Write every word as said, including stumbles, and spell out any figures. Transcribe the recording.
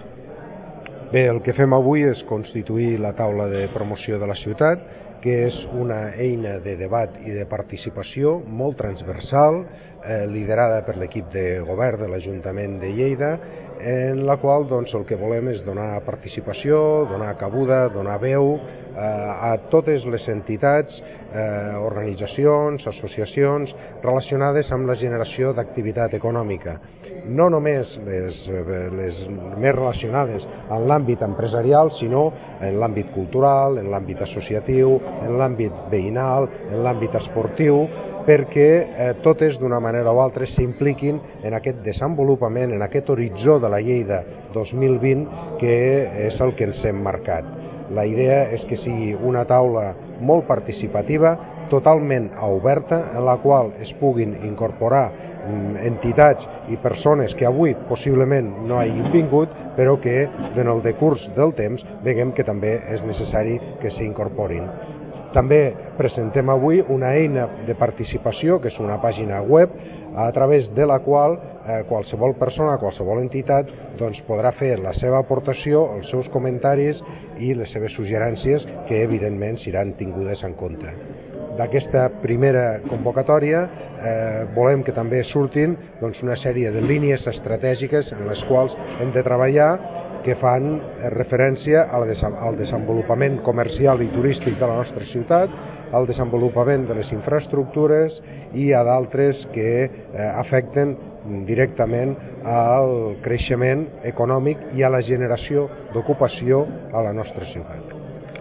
Bé, el que fem avui és constituir la taula de promoció de la ciutat, que és una eina de debat i de participació molt transversal, eh, liderada per l'equip de govern de l'Ajuntament de Lleida, en la qual doncs, el que volem és donar participació, donar cabuda, donar veu eh, a totes les entitats, eh, organitzacions, associacions relacionades amb la generació d'activitat econòmica. No només les, les més relacionades amb l'àmbit empresarial, sinó en l'àmbit cultural, en l'àmbit associatiu, en l'àmbit veïnal, en l'àmbit esportiu, perquè eh, totes d'una manera o altra s'impliquin en aquest desenvolupament, en aquest horitzó de la Lleida dos mil vint, que és el que ens hem marcat. La idea és que sigui una taula molt participativa, totalment oberta, en la qual es puguin incorporar entitats i persones que avui possiblement no hagin vingut, però que en el decurs del temps veiem que també és necessari que s'incorporin. També presentem avui una eina de participació, que és una pàgina web, a través de la qual eh, qualsevol persona, qualsevol entitat, doncs, podrà fer la seva aportació, els seus comentaris i les seves suggerències, que evidentment seran tingudes en compte. D'aquesta primera convocatòria eh, volem que també surtin doncs, una sèrie de línies estratègiques en les quals hem de treballar, que fan referència al desenvolupament comercial i turístic de la nostra ciutat, al desenvolupament de les infraestructures i a d'altres que eh, afecten directament al creixement econòmic i a la generació d'ocupació a la nostra ciutat.